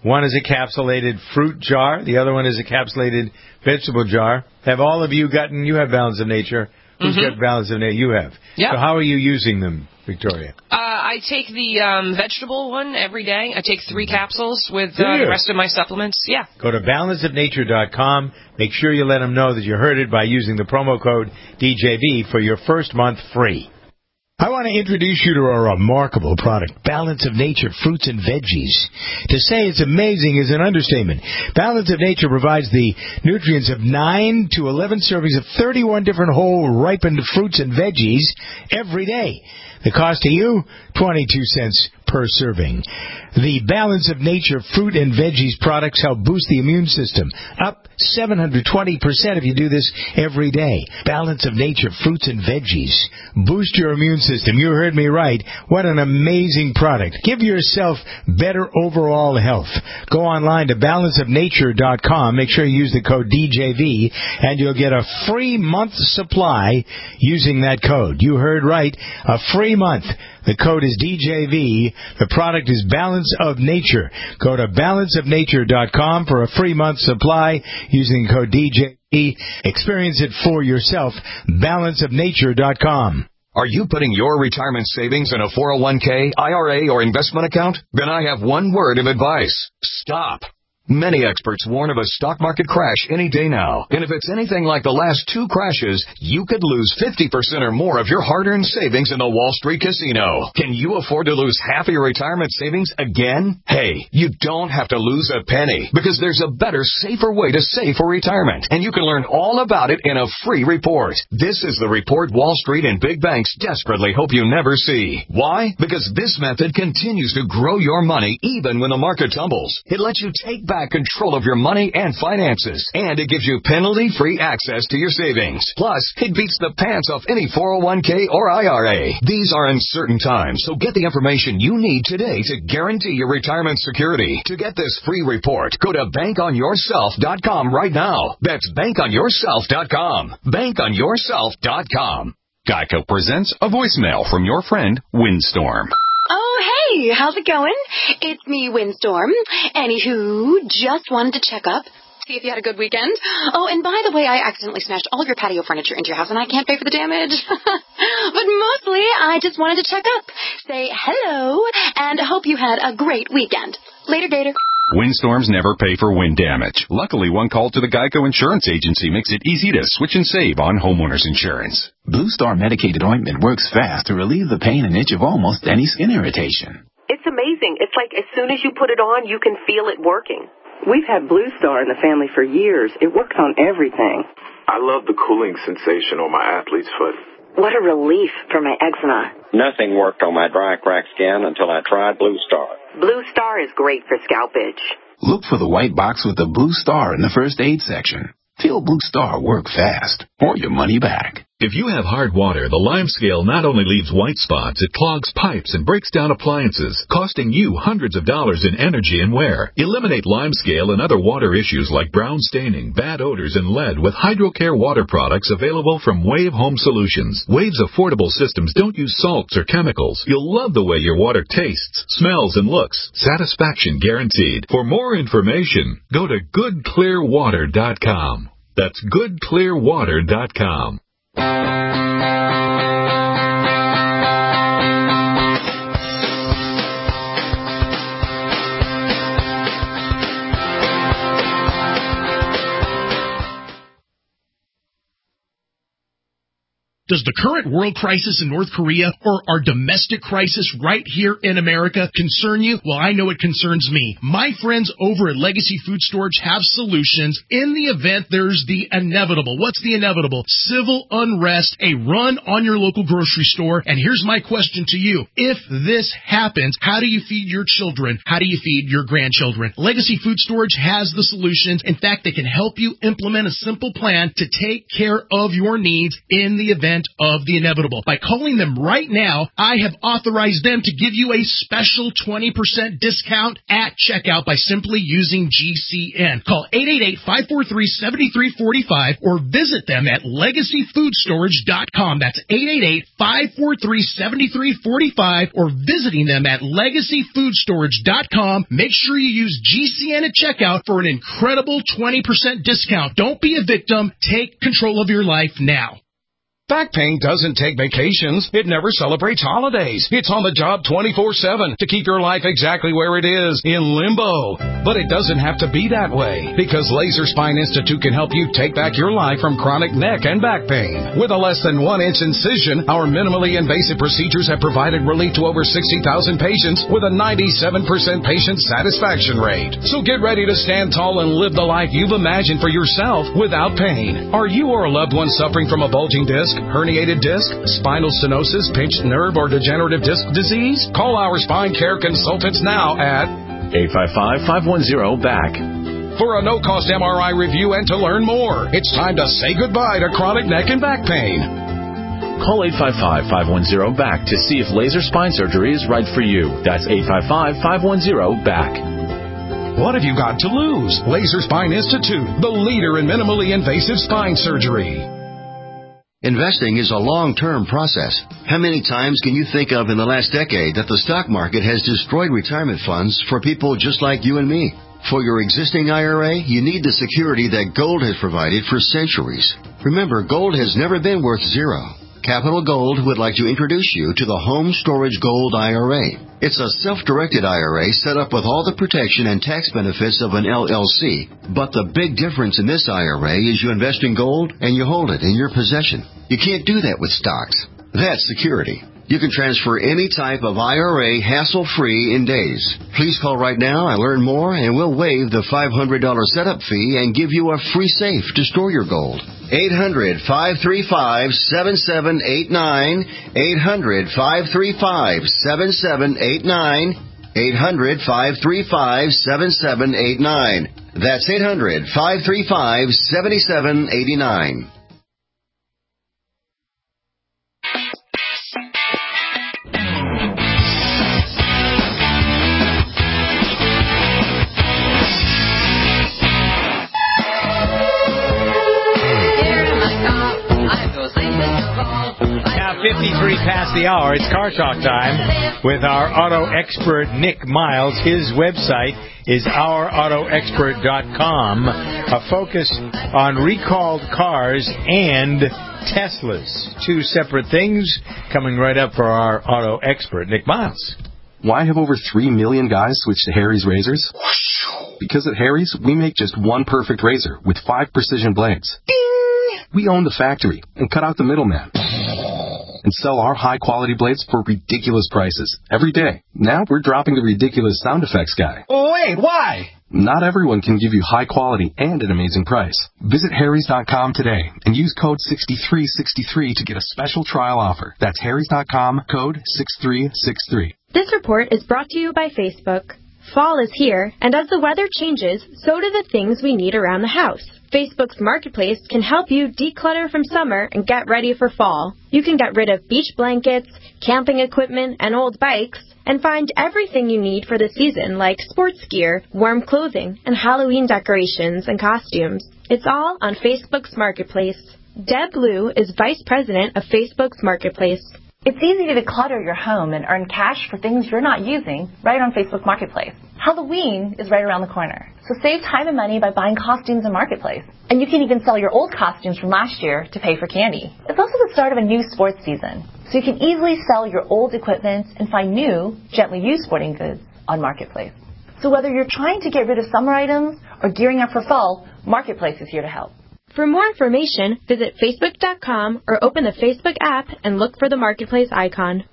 One is a capsulated fruit jar. The other one is a capsulated vegetable jar. Have all of you gotten, you have Balance of Nature. Who's got Balance of Nature? You have. Yeah. So how are you using them, Victoria? I take the vegetable one every day. I take 3 capsules with the rest of my supplements. Yeah. Go to balanceofnature.com. Make sure you let them know that you heard it by using the promo code DJB for your first month free. I want to introduce you to a remarkable product, Balance of Nature Fruits and Veggies. To say it's amazing is an understatement. Balance of Nature provides the nutrients of 9 to 11 servings of 31 different whole ripened fruits and veggies every day. The cost to you, 22 cents per serving. The Balance of Nature Fruit and Veggies products help boost the immune system, up 720% if you do this every day. Balance of Nature Fruits and Veggies. Boost your immune system. You heard me right. What an amazing product. Give yourself better overall health. Go online to balanceofnature.com. Make sure you use the code DJV, and you'll get a free month supply using that code. You heard right. A free month. The code is DJV. The product is Balance of Nature. Go to balanceofnature.com for a free month supply using the code DJV. Experience it for yourself. Balanceofnature.com. Are you putting your retirement savings in a 401k, IRA, or investment account? Then I have one word of advice. Stop. Many experts warn of a stock market crash any day now. And if it's anything like the last 2 crashes, you could lose 50% or more of your hard-earned savings in the Wall Street casino. Can you afford to lose half of your retirement savings again? Hey, you don't have to lose a penny, because there's a better, safer way to save for retirement. And you can learn all about it in a free report. This is the report Wall Street and big banks desperately hope you never see. Why? Because this method continues to grow your money even when the market tumbles. It lets you take back control of your money and finances, and it gives you penalty-free access to your savings. Plus, it beats the pants off any 401k or IRA. These are uncertain times, so get the information you need today to guarantee your retirement security. To get this free report, go to bankonyourself.com right now. That's bankonyourself.com. Bankonyourself.com. Geico presents a voicemail from your friend, Windstorm. Oh, hey, how's it going? It's me, Windstorm. Anywho, just wanted to check up, see if you had a good weekend. Oh, and by the way, I accidentally smashed all of your patio furniture into your house, and I can't pay for the damage. But mostly, I just wanted to check up, say hello, and hope you had a great weekend. Later, Gator. Windstorms never pay for wind damage. Luckily, one call to the Geico Insurance Agency makes it easy to switch and save on homeowners insurance. Blue Star medicated ointment works fast to relieve the pain and itch of almost any skin irritation. It's amazing. It's like as soon as you put it on, you can feel it working. We've had Blue Star in the family for years. It works on everything. I love the cooling sensation on my athlete's foot. What a relief for my eczema. Nothing worked on my dry, cracked skin until I tried Blue Star. Blue Star is great for scalp itch. Look for the white box with the Blue Star in the first aid section. Feel Blue Star work fast, or your money back. If you have hard water, the Lime Scale not only leaves white spots, it clogs pipes and breaks down appliances, costing you hundreds of dollars in energy and wear. Eliminate Lime Scale and other water issues like brown staining, bad odors, and lead with HydroCare water products available from Wave Home Solutions. Wave's affordable systems don't use salts or chemicals. You'll love the way your water tastes, smells, and looks. Satisfaction guaranteed. For more information, go to goodclearwater.com. That's goodclearwater.com. Does the current world crisis in North Korea or our domestic crisis right here in America concern you? Well, I know it concerns me. My friends over at Legacy Food Storage have solutions in the event there's the inevitable. What's the inevitable? Civil unrest, a run on your local grocery store. And here's my question to you. If this happens, how do you feed your children? How do you feed your grandchildren? Legacy Food Storage has the solutions. In fact, they can help you implement a simple plan to take care of your needs in the event of the inevitable. By calling them right now, I have authorized them to give you a special 20% discount at checkout by simply using GCN. Call 888-543-7345 or visit them at LegacyFoodStorage.com. That's 888-543-7345 or visiting them at LegacyFoodStorage.com. Make sure you use GCN at checkout for an incredible 20% discount. Don't be a victim. Take control of your life now. Back pain doesn't take vacations. It never celebrates holidays. It's on the job 24/7 to keep your life exactly where it is, in limbo. But it doesn't have to be that way, because Laser Spine Institute can help you take back your life from chronic neck and back pain. With a less than 1-inch incision, our minimally invasive procedures have provided relief to over 60,000 patients with a 97% patient satisfaction rate. So get ready to stand tall and live the life you've imagined for yourself without pain. Are you or a loved one suffering from a bulging disc, herniated disc, spinal stenosis, pinched nerve, or degenerative disc disease? Call our spine care consultants now at 855-510-BACK. For a no-cost MRI review and to learn more. It's time to say goodbye to chronic neck and back pain. Call 855-510-BACK to see if laser spine surgery is right for you. That's 855-510-BACK. What have you got to lose? Laser Spine Institute, the leader in minimally invasive spine surgery. Investing is a long-term process. How many times can you think of in the last decade that the stock market has destroyed retirement funds for people just like you and me? For your existing IRA, you need the security that gold has provided for centuries. Remember, gold has never been worth zero. Capital Gold would like to introduce you to the Home Storage Gold IRA. It's a self-directed IRA set up with all the protection and tax benefits of an LLC. But the big difference in this IRA is you invest in gold and you hold it in your possession. You can't do that with stocks. That's security. You can transfer any type of IRA hassle-free in days. Please call right now and learn more, and we'll waive the $500 setup fee and give you a free safe to store your gold. 800-535-7789. 800-535-7789. 800-535-7789. That's 800-535-7789. Now 53 past the hour. It's Car Talk time with our auto expert, Nick Miles. His website is ourautoexpert.com. A focus on recalled cars and Teslas. Two separate things coming right up for our auto expert, Nick Miles. Why have over 3 million guys switched to Harry's razors? Because at Harry's, we make just one perfect razor with 5 precision blades. We own the factory and cut out the middleman. And sell our high-quality blades for ridiculous prices every day. Now we're dropping the ridiculous sound effects guy. Oh, wait, why? Not everyone can give you high quality and an amazing price. Visit Harrys.com today and use code 6363 to get a special trial offer. That's Harrys.com, code 6363. This report is brought to you by Facebook. Fall is here, and as the weather changes, so do the things we need around the house. Facebook's Marketplace can help you declutter from summer and get ready for fall. You can get rid of beach blankets, camping equipment, and old bikes, and find everything you need for the season, like sports gear, warm clothing, and Halloween decorations and costumes. It's all on Facebook's Marketplace. Deb Blue is Vice President of Facebook's Marketplace. It's easy to declutter your home and earn cash for things you're not using right on Facebook Marketplace. Halloween is right around the corner, so save time and money by buying costumes on Marketplace. And you can even sell your old costumes from last year to pay for candy. It's also the start of a new sports season, so you can easily sell your old equipment and find new, gently used sporting goods on Marketplace. So whether you're trying to get rid of summer items or gearing up for fall, Marketplace is here to help. For more information, visit Facebook.com or open the Facebook app and look for the Marketplace icon.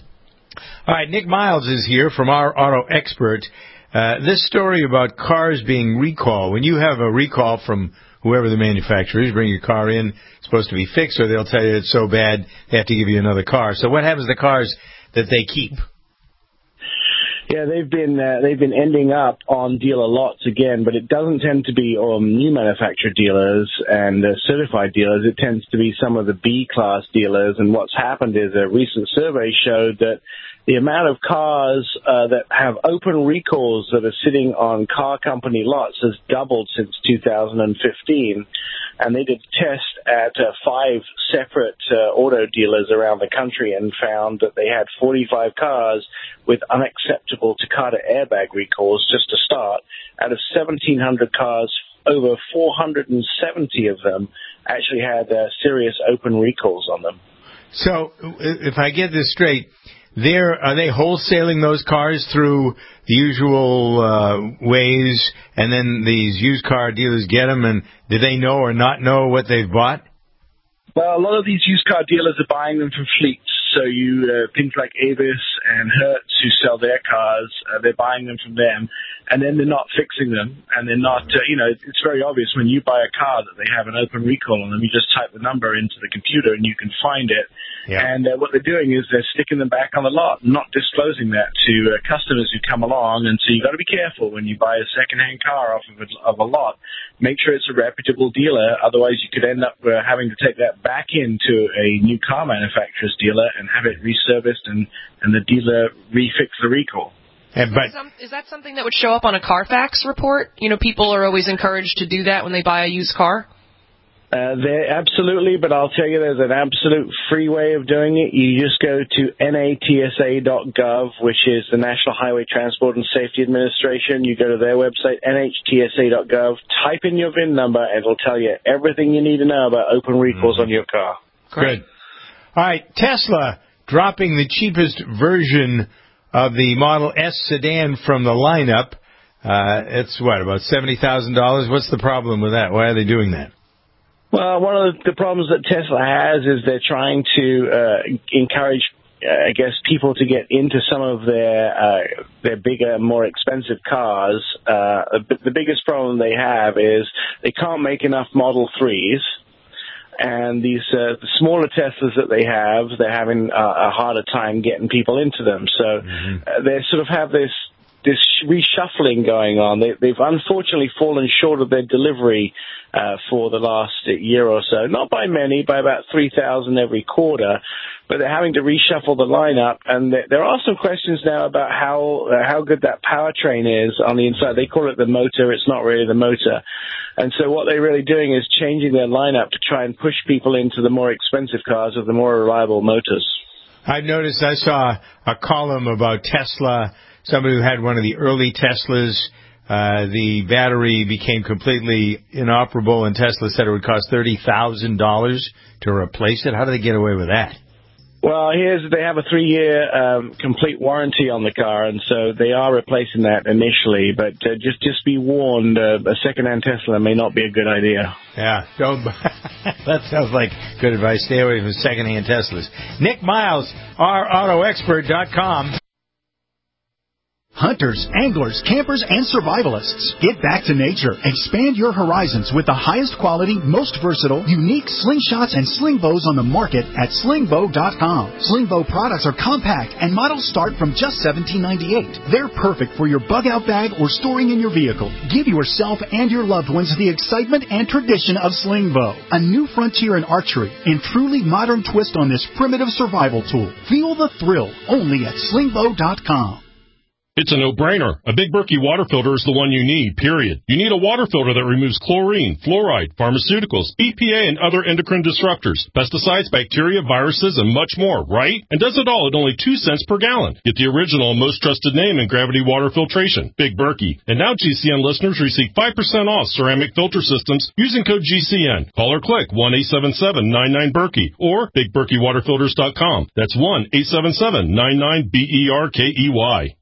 All right, Nick Miles is here from our auto expert. This story about cars being recalled. When you have a recall from whoever the manufacturer is, bring your car in, it's supposed to be fixed, or they'll tell you it's so bad they have to give you another car. So what happens to cars that they keep? Yeah, they've been ending up on dealer lots again, but it doesn't tend to be new manufacturer dealers and certified dealers. It tends to be some of the B-class dealers. And what's happened is a recent survey showed that the amount of cars that have open recalls that are sitting on car company lots has doubled since 2015. And they did a test at 5 separate auto dealers around the country and found that they had 45 cars with unacceptable Takata airbag recalls, just to start. Out of 1,700 cars, over 470 of them actually had serious open recalls on them. So, if I get this straight, are they wholesaling those cars through the usual ways, and then these used car dealers get them, and do they know or not know what they've bought? Well, a lot of these used car dealers are buying them from fleets. So things like Avis and Hertz, who sell their cars, they're buying them from them, and then they're not fixing them, and they're not, it's very obvious when you buy a car that they have an open recall on them. You just type the number into the computer and you can find it. Yeah. And what they're doing is they're sticking them back on the lot, not disclosing that to customers who come along. And so you've got to be careful when you buy a second-hand car off of a lot. Make sure it's a reputable dealer. Otherwise, you could end up having to take that back into a new car manufacturer's dealer and have it reserviced and the dealer refix the recall. Is that something that would show up on a Carfax report? People are always encouraged to do that when they buy a used car. Absolutely, but I'll tell you there's an absolute free way of doing it. You just go to natsa.gov, which is the National Highway Transport and Safety Administration. You go to their website, nhtsa.gov, type in your VIN number, and it'll tell you everything you need to know about open recalls on your car. Good. All right, Tesla dropping the cheapest version of the Model S sedan from the lineup. It's about $70,000? What's the problem with that? Why are they doing that? Well, one of the problems that Tesla has is they're trying to encourage, people to get into some of their bigger, more expensive cars. The biggest problem they have is they can't make enough Model 3s. And these the smaller Teslas that they have, they're having a harder time getting people into them. So they sort of have this reshuffling going on. They've unfortunately fallen short of their delivery for the last year or so. Not by many, by about 3,000 every quarter. But they're having to reshuffle the lineup, and there are some questions now about how good that powertrain is on the inside. They call it the motor. It's not really the motor. And so what they're really doing is changing their lineup to try and push people into the more expensive cars with the more reliable motors. I've noticed, I saw a column about Tesla, somebody who had one of the early Teslas. The battery became completely inoperable, and Tesla said it would cost $30,000 to replace it. How do they get away with that? Well, they have a 3-year complete warranty on the car, and so they are replacing that initially. But just be warned, a second-hand Tesla may not be a good idea. Yeah, don't. That sounds like good advice. Stay away from second-hand Teslas. Nick Miles, ourautoexpert.com. Hunters, anglers, campers, and survivalists. Get back to nature. Expand your horizons with the highest quality, most versatile, unique slingshots and sling bows on the market at slingbow.com. Sling bow products are compact and models start from just $17.98. They're perfect for your bug-out bag or storing in your vehicle. Give yourself and your loved ones the excitement and tradition of sling bow. A new frontier in archery and truly modern twist on this primitive survival tool. Feel the thrill only at slingbow.com. It's a no-brainer. A Big Berkey water filter is the one you need, period. You need a water filter that removes chlorine, fluoride, pharmaceuticals, BPA, and other endocrine disruptors, pesticides, bacteria, viruses, and much more, right? And does it all at only 2 cents per gallon. Get the original and most trusted name in gravity water filtration, Big Berkey. And now GCN listeners receive 5% off ceramic filter systems using code GCN. Call or click 1-877-99-BERKEY or BigBerkeyWaterFilters.com. That's 1-877-99-BERKEY.